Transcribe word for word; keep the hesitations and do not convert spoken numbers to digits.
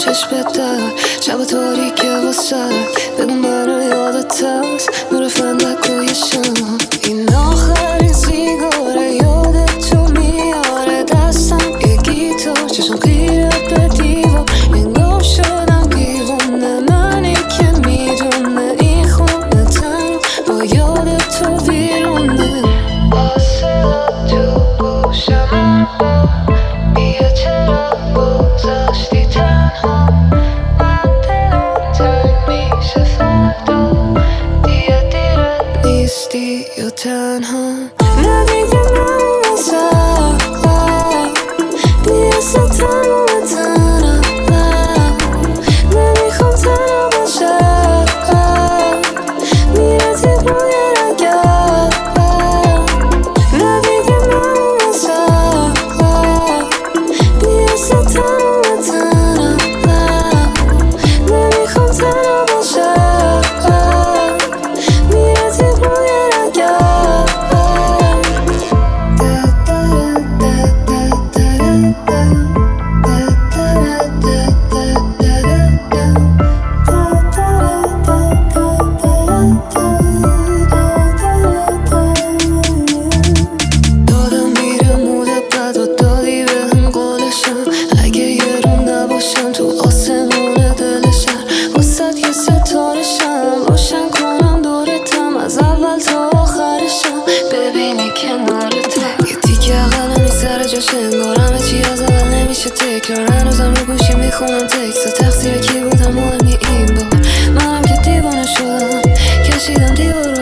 چشمت در شب تاریک واسه بگو منو یادت هست نور فندکوی شم این آخرین سیگاره یادت تو میاره دستم یه گیتار چشم خیره به دیوار انگار شدم دیوونه منی که میدونه این خونه تنها با یادت تو بیرونه واسه تو گوشم بیا چرا گذاشتی تنها من دلم تنگ میشه فردا دیگه دیره نیستی یا تنها نه دیگه من مثلا بیاسه تنها و تنها نمیخوام تنها باشم میرتی روی رگم نه دیگه من مثلا بیاسه تنها و تنها نمیخوام تنها باشم میرتی روی رگم دادم میره مودت بد و دادی به هم قولشم اگه یه روم نباشم تو آسمون دل شهر واسد یه ستارشم روشن کنم دورتم از اول تا آخرشم ببینی کنارتم یه تیکه قلمی سر جاش انگار همه چی از اول نمیشه تکرار هنوزم رو گوشی میخونم تکست تقصیر کی بودم مهم نی این بار منم که دیوانه شدم کشیدم دیوار